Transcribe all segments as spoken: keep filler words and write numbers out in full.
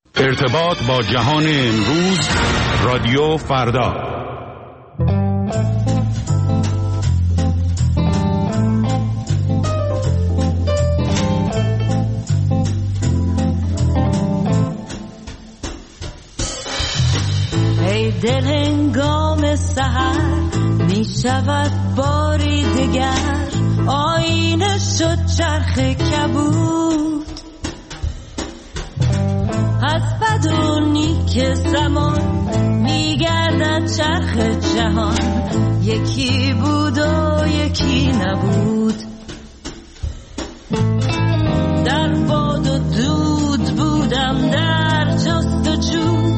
ارتباط با جهان امروز، رادیو فردا. ای دل هنگام سحر می شود باری دگر، آینه شد چرخ کبود از بد و نیک زمان، می گردد چرخ جهان، یکی بود و یکی نبود. در باد و دود بودم در جستجو،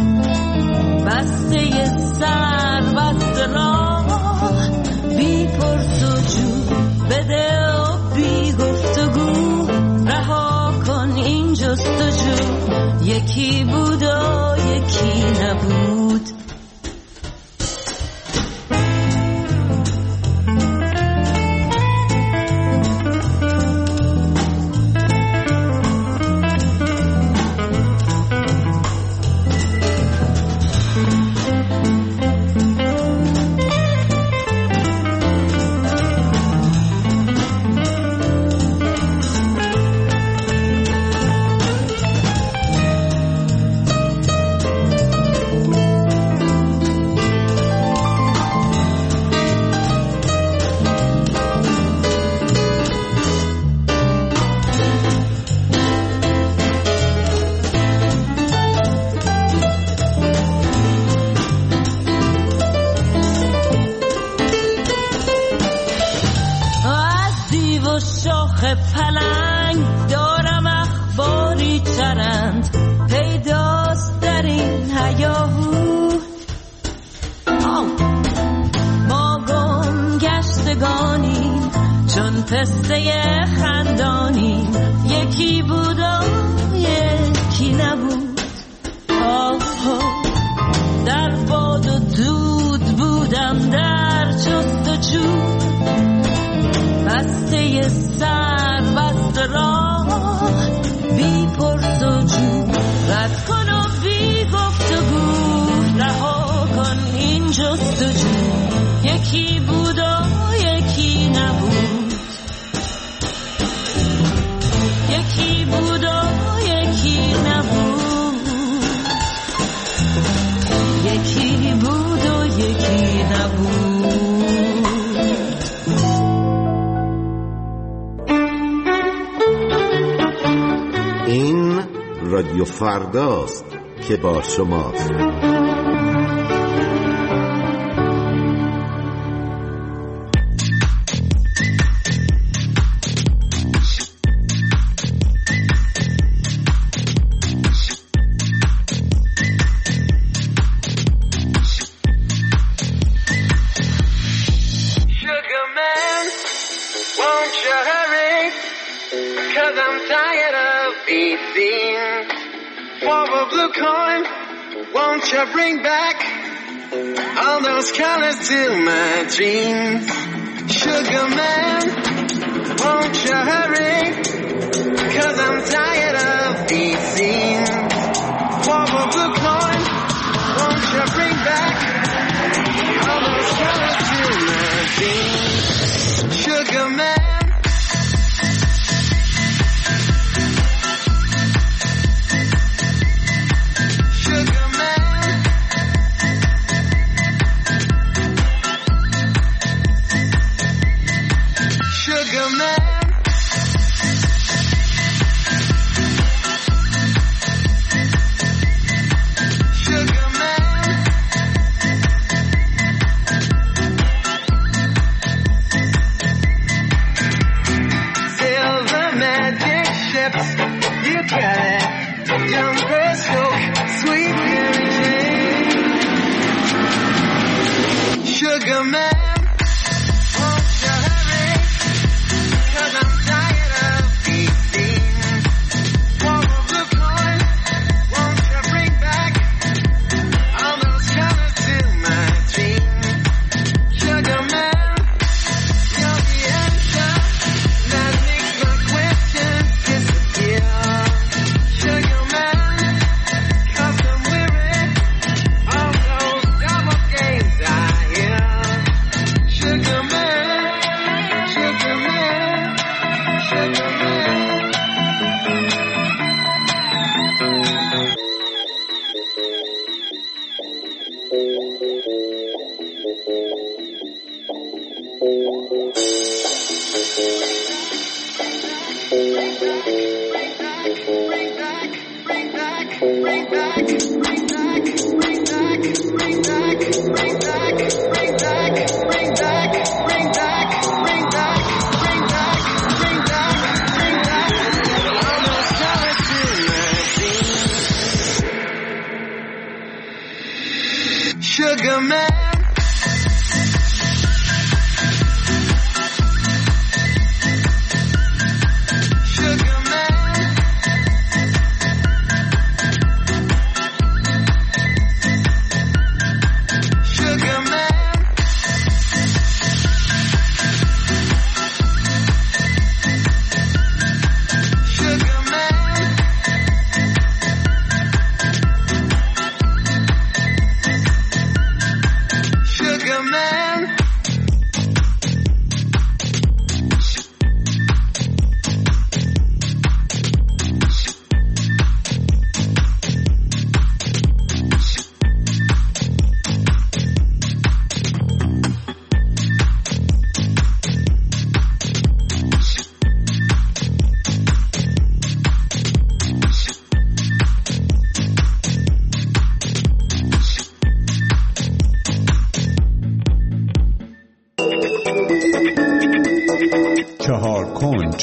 بسته سر بسته راه، بی پرس و جو، بده و بی گفتگو، رها کن این جستجو، یکی بود و یکی نبود. پلنگ دارم اخباری چرند، پیداست در این هیاهو. ما گم گشتگانیم چون پسته خندانیم، یکی بود و یکی نبود. در باد و دود بودم در جستجو، بسته سر بسته راه، بی پرس و جو، رد کن و بی گفتگو، رها کن این جستجو، یکی بود و یکی نبود. یکی بود و یکی نبود. یکی بود و یکی نبود. این رادیو فرداست که با شماست. Won't you bring back all those colors to my dreams? Sugar man, won't you hurry? 'Cause I'm tired of these scenes. For a blue coin, won't you bring back all those colors to my dreams? Sugar man. Sugar man, won't you hurry? 'Cause I'm tired of these scenes. For a blue coin, won't you bring back all those colors to my dreams? Sugar man, you're the answer that makes my questions disappear. Sugar man, Sugar man, sugar man, sugar man, sugar man. Sugar man, چهار کنج.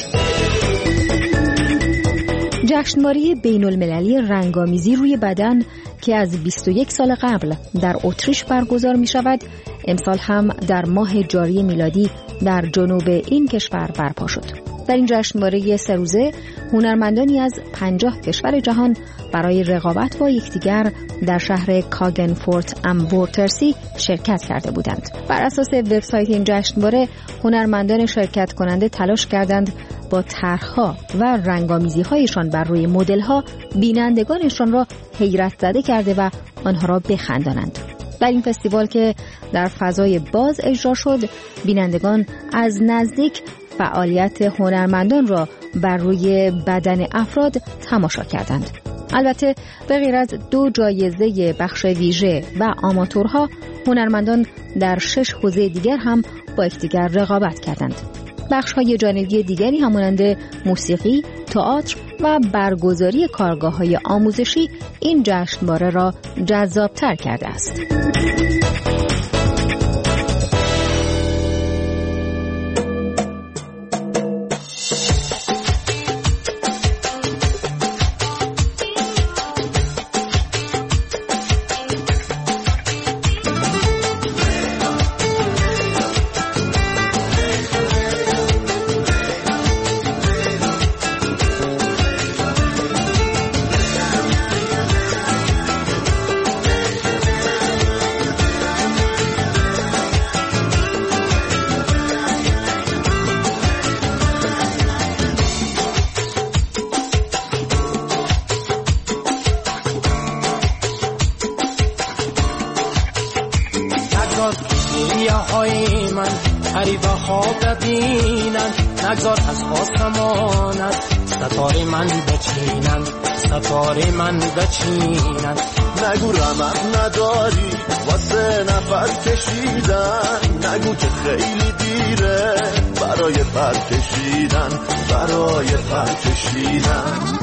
جشنواره بین المللی رنگامیزی روی بدن که از بیست و یک سال قبل در اتریش برگزار می شود، امسال هم در ماه جاری میلادی در جنوب این کشور برپا شد. در این جشنواره سه روزه هنرمندانی از پنجاه کشور جهان برای رقابت با یکدیگر در شهر کاگنفورت ام وورترسی شرکت کرده بودند. بر اساس وبسایت این جشنواره هنرمندان شرکت کننده تلاش کردند با طرح‌ها و رنگامیزی‌هایشان بر روی مدل‌ها بینندگانشان را حیرت زده کرده و آنها را بخندانند. در این فستیوال که در فضای باز اجرا شد، بینندگان از نزدیک فعالیت هنرمندان را بر روی بدن افراد تماشا کردند. البته به غیر از دو جایزه بخش ویژه و آماتورها، هنرمندان در شش حوزه دیگر هم با یکدیگر رقابت کردند. بخش‌های جانبی دیگری همانند موسیقی، تئاتر و برگزاری کارگاه‌های آموزشی این جشنواره را جذاب‌تر کرده است. های من غریبه ها ببینن، نگذار از آسمانت ستاره من بچینن، ستاره من بچینن. نگو رمق نداری واسه نفس کشیدن، نگو که خیلی دیره برای پر کشیدن، برای پر کشیدن.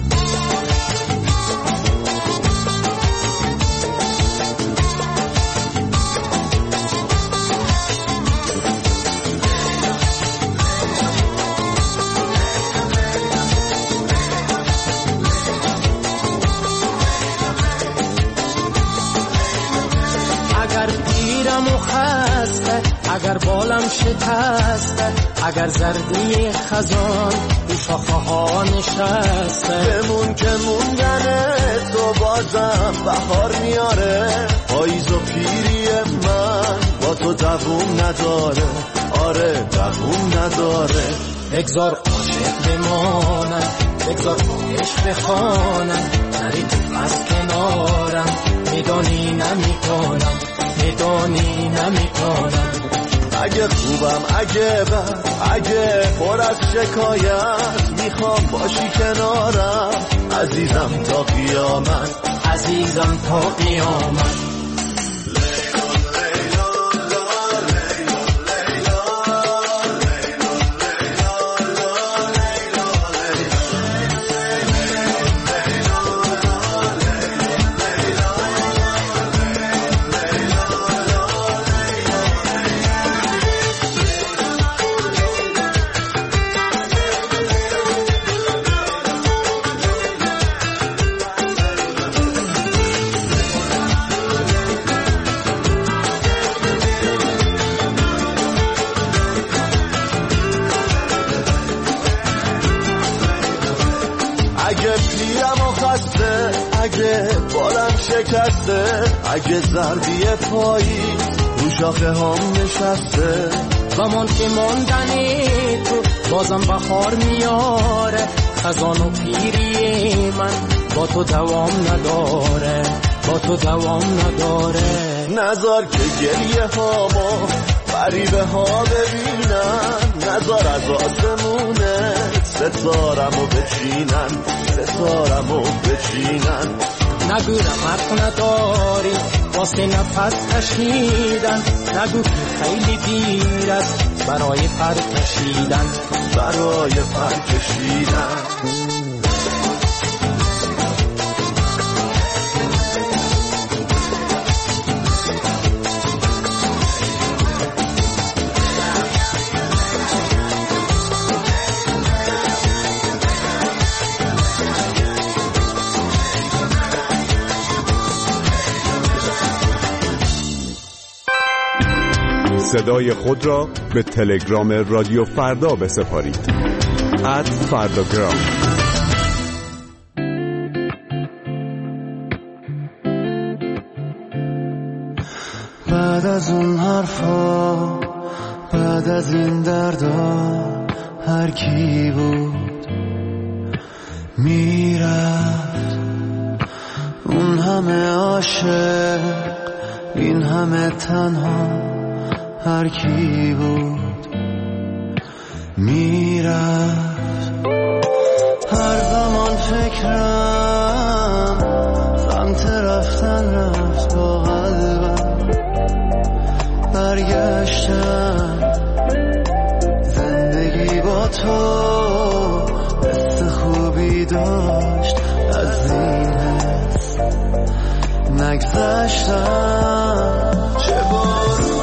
اگر بالم شکسته، اگر زردی خزان رو شاخه ها نشسته، بمون که موندن تو بازم بهار میاره، پاییز و پیری من با تو دووم نداره، آره دووم نداره. بگذار عاشق بمانم، بگذار عشق بخوانم، نری تو از کنارم، میدانی نمیکنم، میدانی نمیکنم. اگه خوبم اگه بد اگه پر از شکایت، میخوام باشی کنارم عزیزم تا قیامت، عزیزم تا قیامت. بسته، اگه بالم شکسته، اگه ضربی پایی رو شاخه هم نشسته، و من که ماندنی تو بازم بهار میاره، خزان و پیری من با تو دوام نداره، با تو دوام نداره. نذار که گریه هامو غریبه ها ببینن، نذار از آسمونه ستارمو بچینن، ستارمو بچینن. نگو رمت نداری واسه نفس کشیدن، نگو که خیلی دیر است برای پر کشیدن، برای پر کشیدن. صدای خود را به تلگرام رادیو فردا بسپارید. ات فرداگرام. بعد از اون حرفا، بعد از این دردا، هر کی بود میرفت. اون همه عاشق، این همه تنها، هر کی بود میرفت. هر زمان فکرم سمت رفتن رفت، با قلبم برگشتم. زندگی با تو حس خوبی داشت، از این حس نگذشتم. چه بارون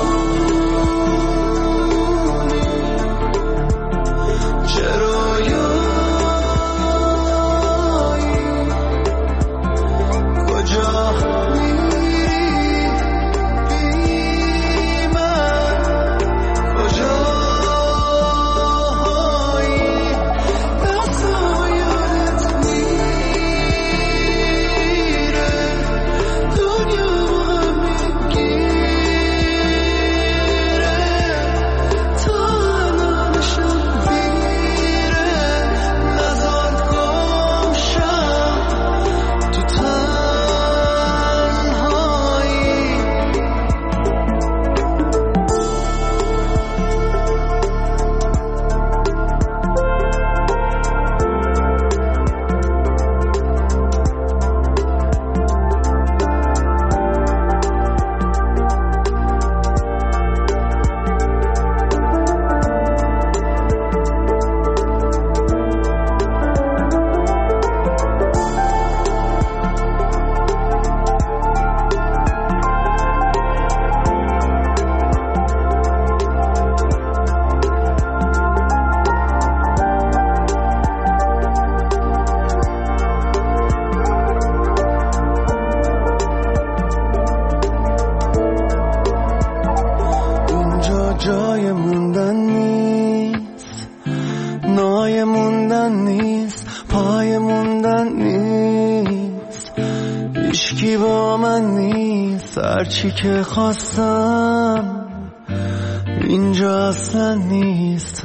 هرچی که خواستم اینجا اصلا نیست،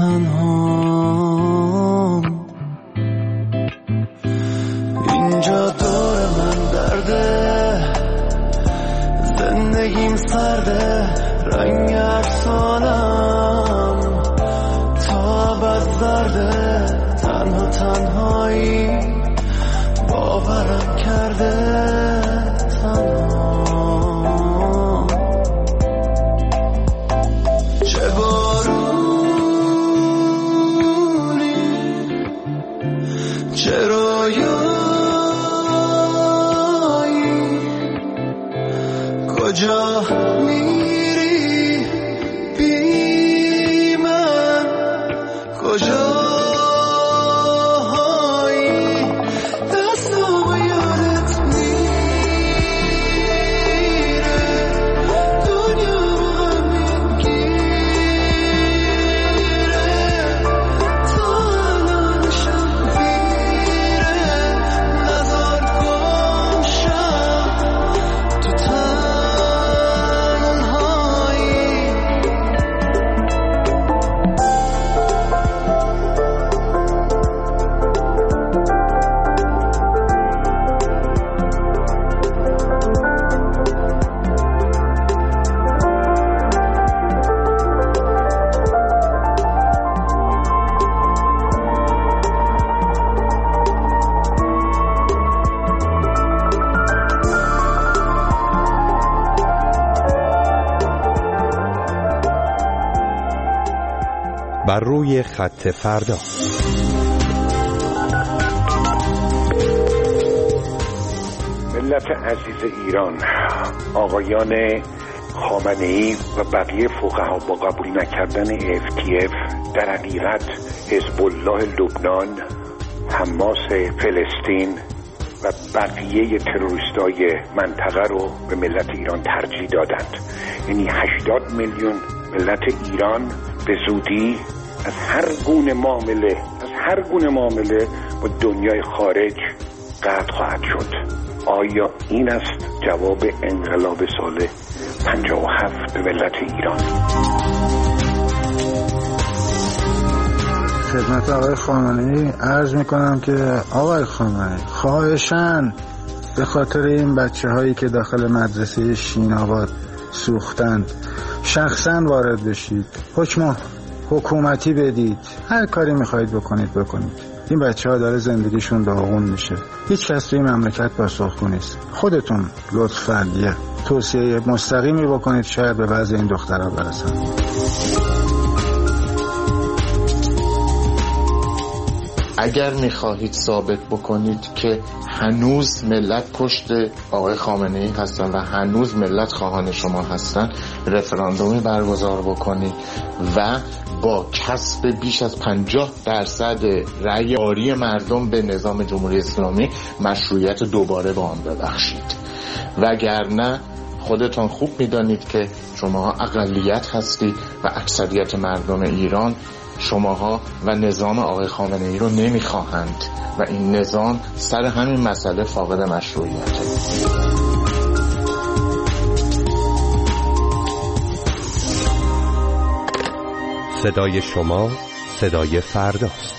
تنها اینجا دور من درده، زندگیم سرده، رنگ افسانم تا بز درده. تنها تنهایی باورم کرده، تنها کجا میری بی من، کجایی بر روی خط فردا. ملت عزیز ایران، آقایان خامنه‌ای و بقیه فقها با قبول نکردن اف تی اف در حقیقت حزب الله لبنان، حماس فلسطین و بقیه تروریستای منطقه رو به ملت ایران ترجیح دادند. یعنی هشتاد میلیون ملت ایران به زودی از هر گونه معامله از هر گونه معامله با دنیای خارج قطع خواهد شد. آیا این است جواب انقلاب سال پنجاه و هفت به ملت ایران؟ خدمت آقای خامنه‌ای عرض میکنم که آقای خامنه‌ای خواهشاً به خاطر این بچه هایی که داخل مدرسه شین‌آباد سوختند شخصاً وارد بشید، حکم حکومتی بدید، هر کاری میخواید بکنید بکنید. این بچه ها داره زندگیشون داغون میشه. هیچ کس توی مملکت پاسخگو نیست. خودتون لطفاً یه توصیه مستقیمی بکنید، شاید به وضع این دخترها برسن. اگر میخواهید ثابت بکنید که هنوز ملت پشت آقای خامنه‌ای هستن و هنوز ملت خواهان شما هستن، رفراندومی برگزار بکنید و با کسب بیش از پنجاه درصد رأی آری مردم به نظام جمهوری اسلامی مشروعیت دوباره به آن ببخشید. وگرنه خودتان خوب میدانید که شماها اقلیت هستید و اکثریت مردم ایران شماها و نظام آقای خامنه‌ای رو نمیخواهند و این نظام سر همین مسئله فاقد مشروعیته. صدای شما صدای فرداست.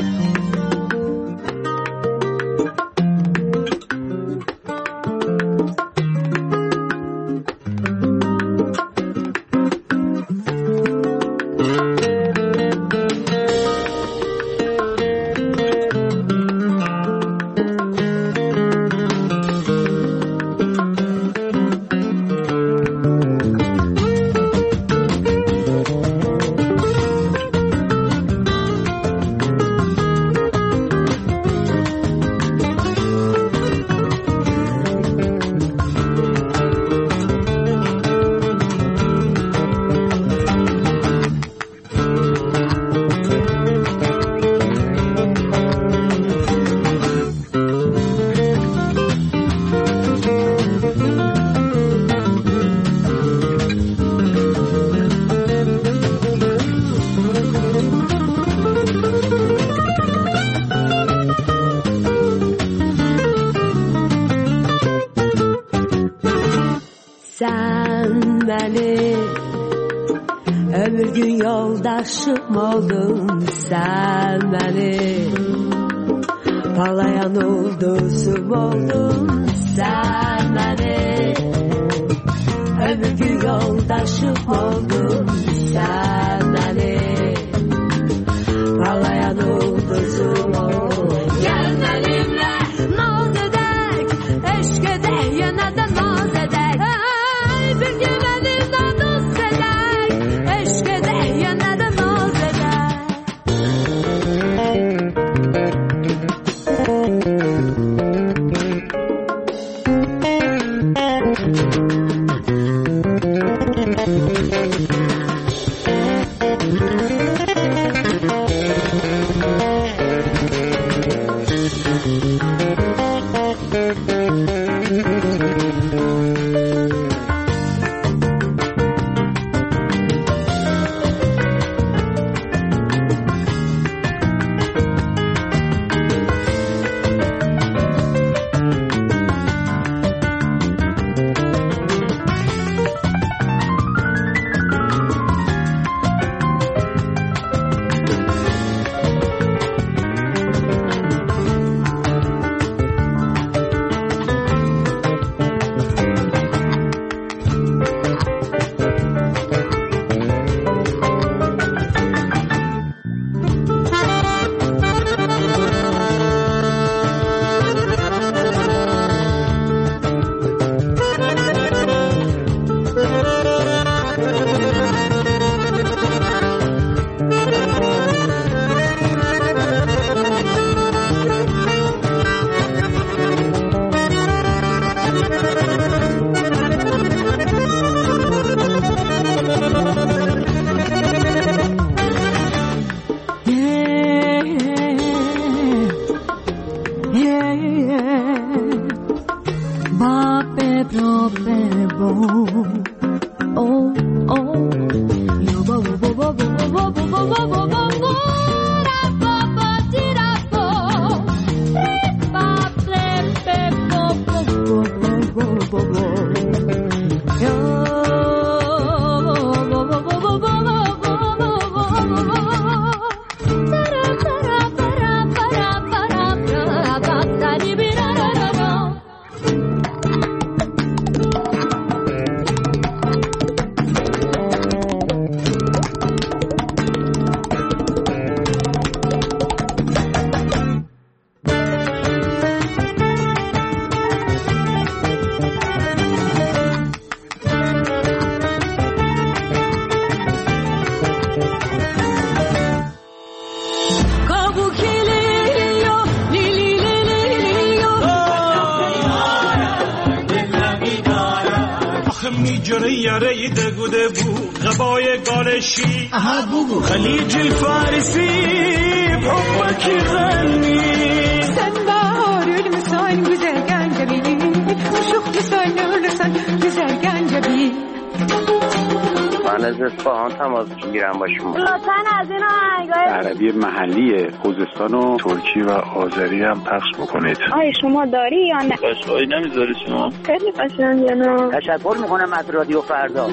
Ömür gün yoldaşım oldun sen benim, parlayan ulduzum oldun sen benim. Ömür gün yoldaşım oldun sen benim, parlayan ulduzum oldun. Gel benimle naz edek, eşk edek, yanada naz edek. Ay bir gün elimden dost edek, eşk edek, yanada naz edek. یاره دگوده بود غبای گالشی خلیج الفارسي بحبك يغني سنبار المسان güzelgen جميل وشوق مسان لسان güzelgen جميل من از اصفهان تماس میگیرم با شما. لطفاً از این آهنگای عربی محلی خوزستان و ترکی و آذری هم پخش بکنید. آیا شما داری یا نه؟ قشقایی نمیذاری شما؟ خیلی قشنگه نه. تشکر میکنم از رادیو فردا.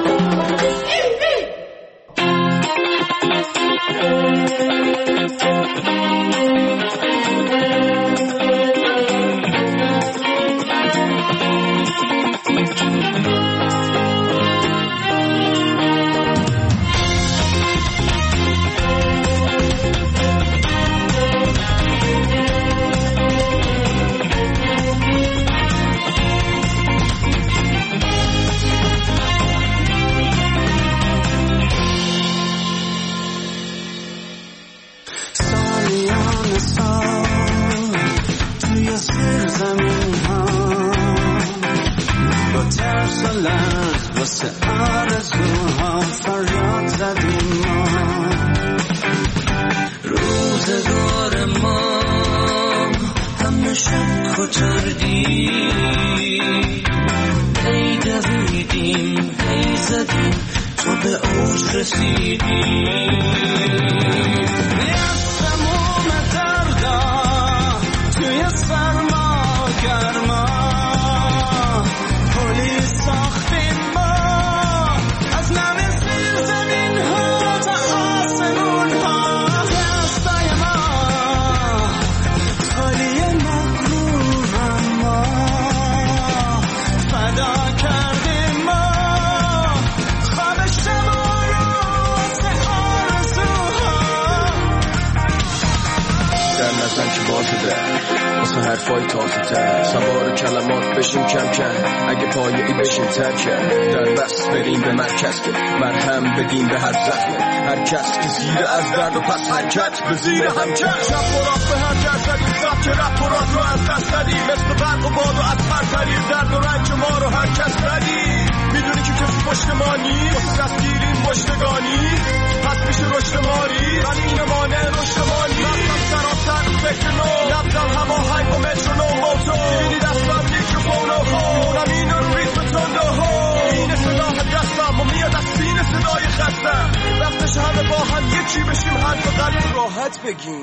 حرفای تازه تر سوار کلمات بشیم کم کم اگه پایه‌ای بشیم ترکه در بس بریم به مرکز که مرهم بدیم به هر زخم هر کس که زیر از درد و پس حرکت به زیر همکس شب برات به هر جرسدی سب که رب برات رو از دست دادی مثل برق و باد و از پرتریر درد و رنج ما رو هر کس بدی میدونی که کسی پشت ما نی واسه دستگیریم پشتگانی پس میشه رشد ماری غنی نمانه رشد مانی رفتم سرابتر فکر نو نبدم هوا های با مترونو موتو میبینی دستم میکروفون و خونم این رو ریتم تنده ها این صداه دستم و میاد از سینه صدای خستم وقتش همه با هم یکی بشیم حرف قلب راحت بگیم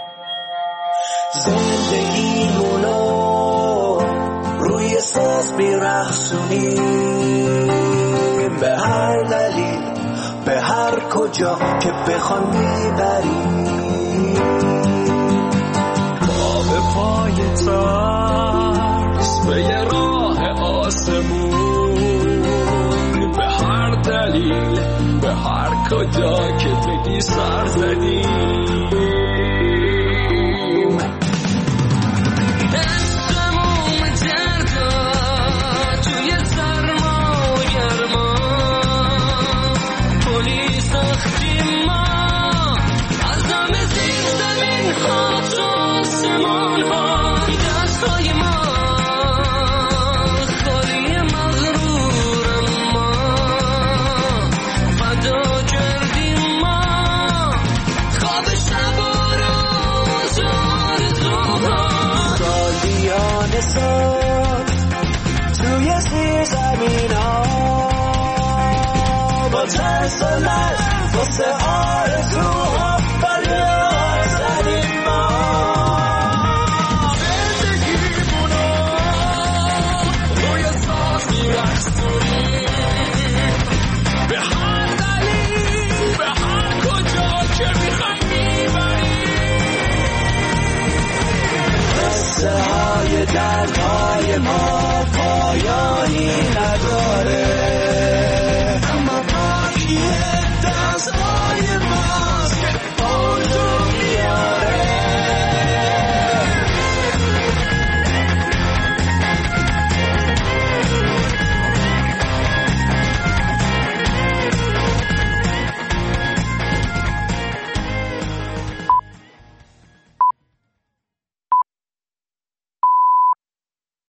زندگیمونو روی ساز میرخصونیم به هر دلیل به هر کجا که بخوان میبریم با به پای ترس به یه راه آسمون به هر دلیل به هر کجا که بگی سر زدیم لحظه لحظه واسه آرزوها فریاد زدیم ما. زندگیمونو روی ساز میرقصونیم به هر دلیل به هر کجا که میخوایم میبریم. قصه های دردهای ما پایانی نداره، اما باقی دستای